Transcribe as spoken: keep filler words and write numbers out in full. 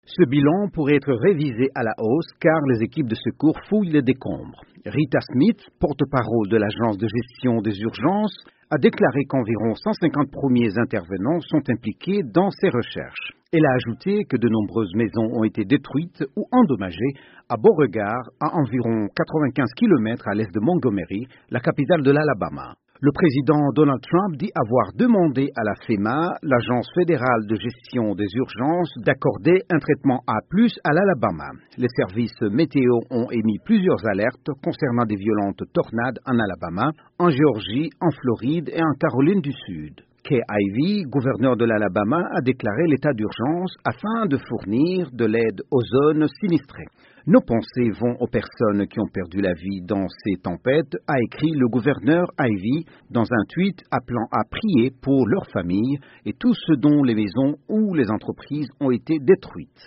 Ce bilan pourrait être révisé à la hausse car les équipes de secours fouillent les décombres. Rita Smith, porte-parole de l'Agence de gestion des urgences, a déclaré qu'environ cent cinquante premiers intervenants sont impliqués dans ces recherches. Elle a ajouté que de nombreuses maisons ont été détruites ou endommagées à Beauregard, à environ quatre-vingt-quinze kilomètres à l'est de Montgomery, la capitale de l'Alabama. Le président Donald Trump dit avoir demandé à la FEMA, l'Agence fédérale de gestion des urgences, d'accorder un traitement A plus à l'Alabama. Les services météo ont émis plusieurs alertes concernant des violentes tornades en Alabama, en Géorgie, en Floride et en Caroline du Sud. Kay Ivey, gouverneur de l'Alabama, a déclaré l'état d'urgence afin de fournir de l'aide aux zones sinistrées. Nos pensées vont aux personnes qui ont perdu la vie dans ces tempêtes, a écrit le gouverneur Ivey dans un tweet appelant à prier pour leurs familles et tous ceux dont les maisons ou les entreprises ont été détruites.